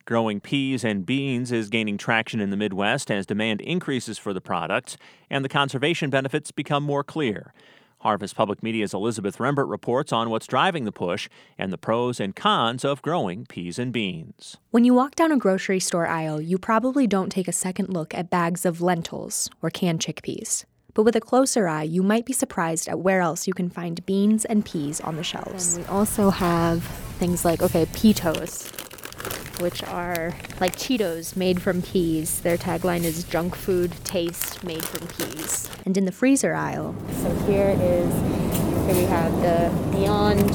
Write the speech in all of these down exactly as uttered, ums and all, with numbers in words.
Growing peas and beans is gaining traction in the Midwest as demand increases for the products and the conservation benefits become more clear. Harvest Public Media's Elizabeth Rembert reports on what's driving the push and the pros and cons of growing peas and beans. When you walk down a grocery store aisle, you probably don't take a second look at bags of lentils or canned chickpeas. But with a closer eye, you might be surprised at where else you can find beans and peas on the shelves. And we also have things like, okay, Pitos, which are like Cheetos made from peas. Their tagline is junk food taste made from peas. And in the freezer aisle, so here is, here we have the Beyond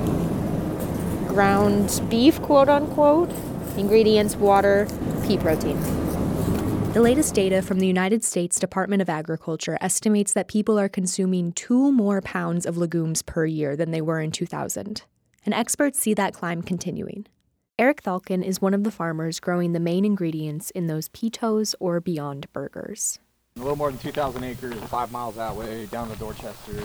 ground beef, quote unquote. Ingredients, water, pea protein. The latest data from the United States Department of Agriculture estimates that people are consuming two more pounds of legumes per year than they were in two thousand. And experts see that climb continuing. Eric Thalken is one of the farmers growing the main ingredients in those Pitos or Beyond burgers. A little more than two thousand acres, five miles that way, down to Dorchester.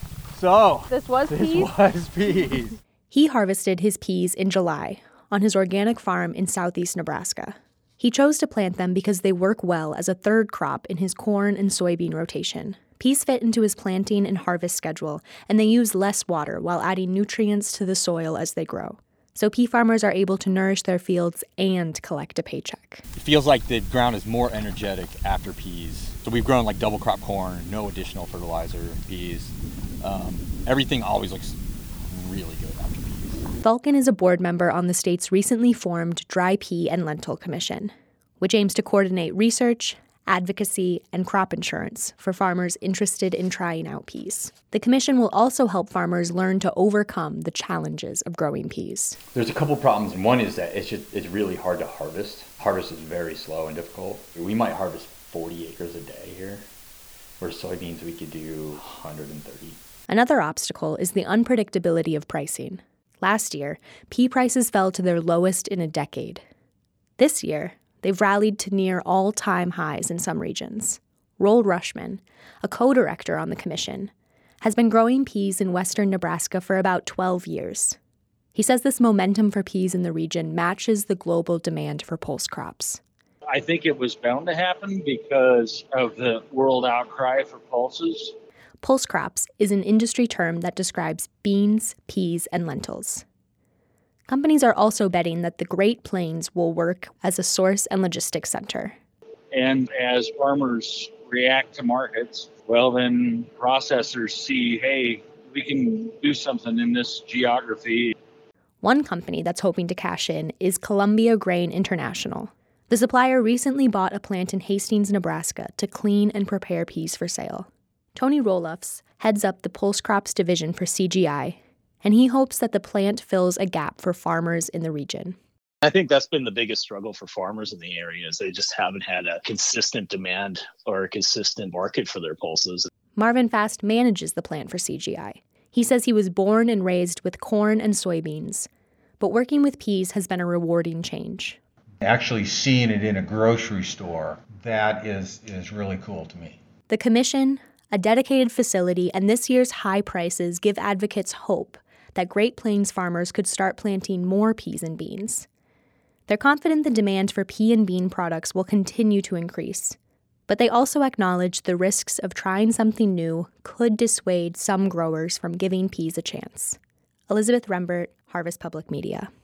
So, this was this peas? was peas. He harvested his peas in July on his organic farm in southeast Nebraska. He chose to plant them because they work well as a third crop in his corn and soybean rotation. Peas fit into his planting and harvest schedule, and they use less water while adding nutrients to the soil as they grow. So pea farmers are able to nourish their fields and collect a paycheck. It feels like the ground is more energetic after peas. So we've grown like double crop corn, no additional fertilizer, peas. Um, everything always looks really good after peas. Thalken is a board member on the state's recently formed Dry Pea and Lentil Commission, which aims to coordinate research, advocacy, and crop insurance for farmers interested in trying out peas. The commission will also help farmers learn to overcome the challenges of growing peas. There's a couple problems, and one is that it's just it's really hard to harvest. Harvest is very slow and difficult. We might harvest forty acres a day here, where soybeans we could do one hundred thirty. Another obstacle is the unpredictability of pricing. Last year, pea prices fell to their lowest in a decade. This year, they've rallied to near all-time highs in some regions. Roel Rushman, a co-director on the commission, has been growing peas in western Nebraska for about twelve years. He says this momentum for peas in the region matches the global demand for pulse crops. I think it was bound to happen because of the world outcry for pulses. Pulse crops is an industry term that describes beans, peas, and lentils. Companies are also betting that the Great Plains will work as a source and logistics center. And as farmers react to markets, well, then processors see, hey, we can do something in this geography. One company that's hoping to cash in is Columbia Grain International. The supplier recently bought a plant in Hastings, Nebraska to clean and prepare peas for sale. Tony Rolofs heads up the Pulse Crops division for C G I, and he hopes that the plant fills a gap for farmers in the region. I think that's been the biggest struggle for farmers in the area is they just haven't had a consistent demand or a consistent market for their pulses. Marvin Fast manages the plant for C G I. He says he was born and raised with corn and soybeans, but working with peas has been a rewarding change. Actually seeing it in a grocery store, that is, is really cool to me. The commission, a dedicated facility, and this year's high prices give advocates hope that Great Plains farmers could start planting more peas and beans. They're confident the demand for pea and bean products will continue to increase, but they also acknowledge the risks of trying something new could dissuade some growers from giving peas a chance. Elizabeth Rembert, Harvest Public Media.